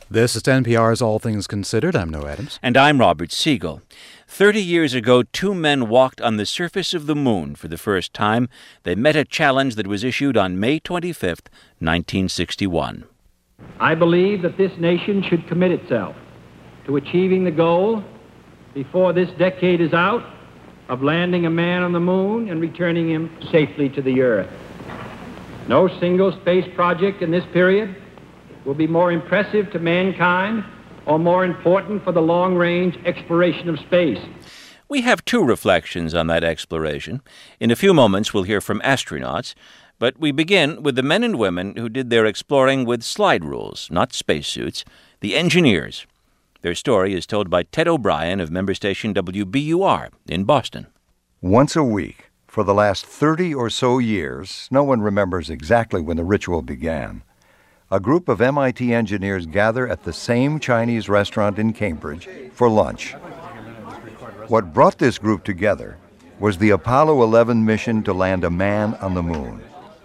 This is NPR's All Things Considered. I'm Noah Adams. And I'm Robert Siegel. 30 years ago, two men walked on the surface of the moon for the first time. They met a challenge that was issued on May 25th, 1961. I believe that this nation should commit itself to achieving the goal, before this decade is out, of landing a man on the moon and returning him safely to the Earth. No single space project in this period will be more impressive to mankind or more important for the long-range exploration of space. We have two reflections on that exploration. In a few moments, we'll hear from astronauts, but we begin with the men and women who did their exploring with slide rules, not spacesuits, the engineers. Their story is told by Ted O'Brien of member station WBUR in Boston. Once a week, for the last 30 or so years, no one remembers exactly when the ritual began, a group of MIT engineers gather at the same Chinese restaurant in Cambridge for lunch. What brought this group together was the Apollo 11 mission to land a man on the moon.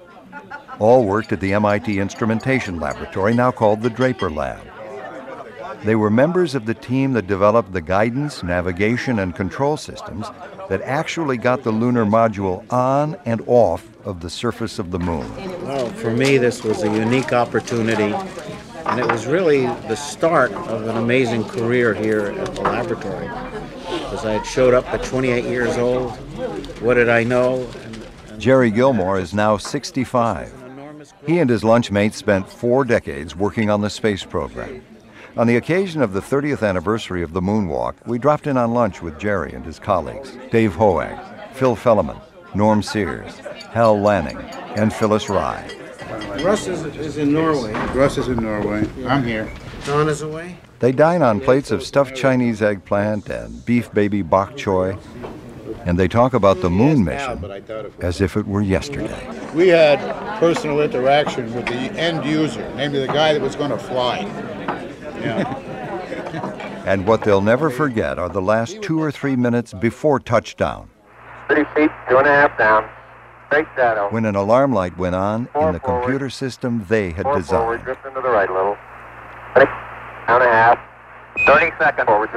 All worked at the MIT Instrumentation Laboratory, now called the Draper Lab. They were members of the team that developed the guidance, navigation, and control systems that actually got the lunar module on and off of the surface of the moon. Well, for me, this was a unique opportunity, and it was really the start of an amazing career here at the laboratory. Because I had showed up at 28 years old, what did I know? Jerry Gilmore is now 65. He and his lunchmates spent 4 decades working on the space program. On the occasion of the 30th anniversary of the moonwalk, we dropped in on lunch with Jerry and his colleagues, Dave Hoag, Phil Felleman, Norm Sears, Hal Lanning, and Phyllis Rye. Russ is in Norway. Russ is in Norway. I'm here. Don is away. They dine on plates of stuffed Chinese eggplant and beef baby bok choy, and they talk about the moon mission as if it were yesterday. We had personal interaction with the end user, namely the guy that was going to fly. Yeah. And what they'll never forget are the last 2 or 3 minutes before touchdown. 30 feet, 2.5 down. Straight shadow. When an alarm light went on in the computer system they had designed. Forward, drift into the right a little. 2.5. 30 seconds forward.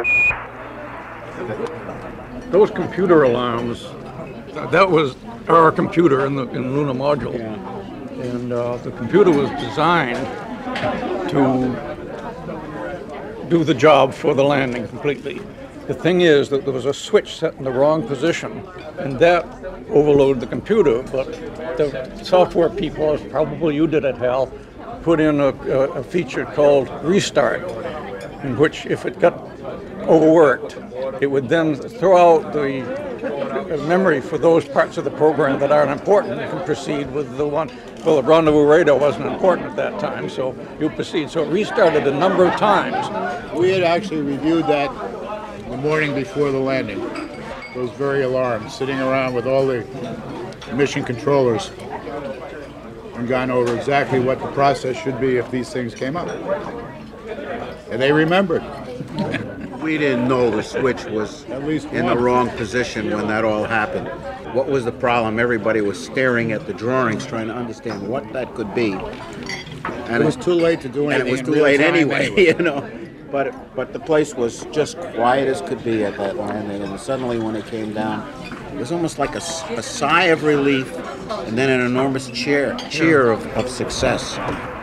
Those computer alarms, that was our computer in the lunar module. Yeah. And the computer was designed to do the job for the landing completely. The thing is that there was a switch set in the wrong position, and that overloaded the computer, but the software people, as probably you did it, Hal, put in a feature called Restart, in which if it got overworked, it would then throw out the memory for those parts of the program that aren't important and proceed with the one. Well, the rendezvous radar wasn't important at that time, so you proceed. So it restarted a number of times. We had actually reviewed that the morning before the landing. Those very alarms, sitting around with all the mission controllers and gone over exactly what the process should be if these things came up. And they remembered. We didn't know the switch was in the wrong position when that all happened. What was the problem? Everybody was staring at the drawings, trying to understand what that could be. And it was too late to do anything. And it was too late anyway, you know. But the place was just quiet as could be at that landing. And suddenly when it came down, it was almost like a sigh of relief and then an enormous cheer of success.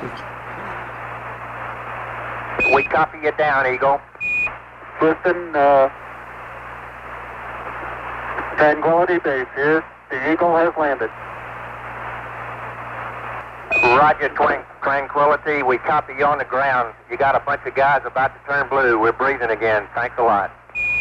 We copy you down, Eagle. Listen, Tranquility Base here. The Eagle has landed. Roger, Tranquility. We copy you on the ground. You got a bunch of guys about to turn blue. We're breathing again. Thanks a lot.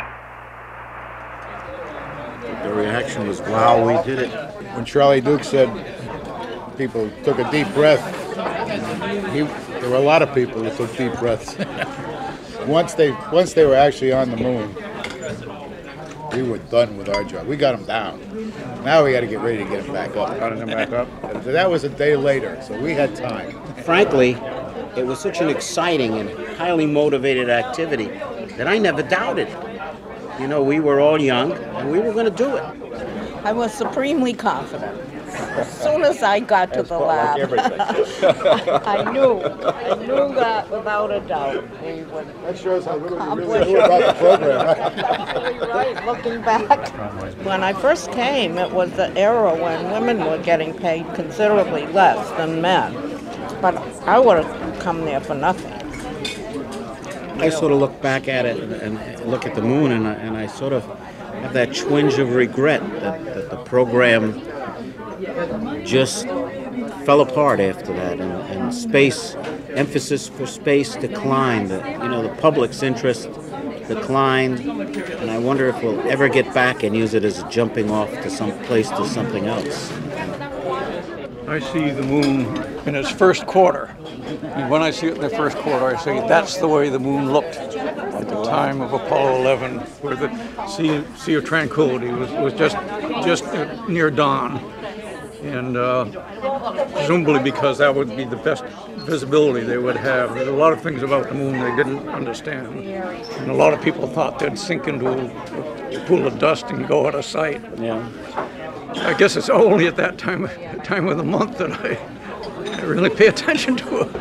The reaction was, wow, we did it. When Charlie Duke said people took a deep breath, there were a lot of people that took deep breaths. Once they were actually on the moon, we were done with our job. We got them down. Now we got to get ready to get them back up. Got them back up. That was a day later, so we had time. Frankly, it was such an exciting and highly motivated activity that I never doubted. You know, we were all young, and we were going to do it. I was supremely confident. As soon as I got to the lab, I knew that without a doubt we would. That shows how little you really knew about the program. Absolutely right, looking back. When I first came, it was the era when women were getting paid considerably less than men. But I would have come there for nothing. I sort of look back at it and look at the moon, and I sort of have that twinge of regret that the program just fell apart after that, and space emphasis for space declined. The public's interest declined, and I wonder if we'll ever get back and use it as a jumping off to some place to something else. I see the moon in its first quarter. And when I see it in the first quarter, I say that's the way the moon looked at the time of Apollo 11, where the Sea of Tranquility was just near dawn. And presumably because that would be the best visibility they would have. There's a lot of things about the moon they didn't understand. And a lot of people thought they'd sink into a pool of dust and go out of sight. Yeah. I guess it's only at that time of the month that I really pay attention to it.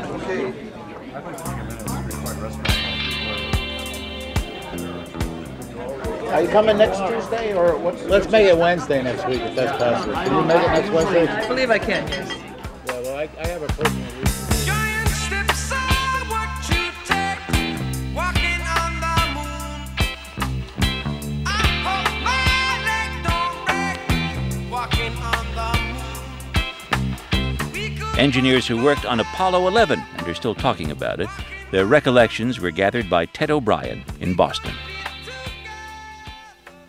Are you coming next Tuesday, or what's? Let's make it Wednesday next week, if that's possible. Can you make it next Wednesday? I believe I can, yes. Yeah, well, I have a personal reason. Engineers who worked on Apollo 11 and are still talking about it. Their recollections were gathered by Ted O'Brien in Boston.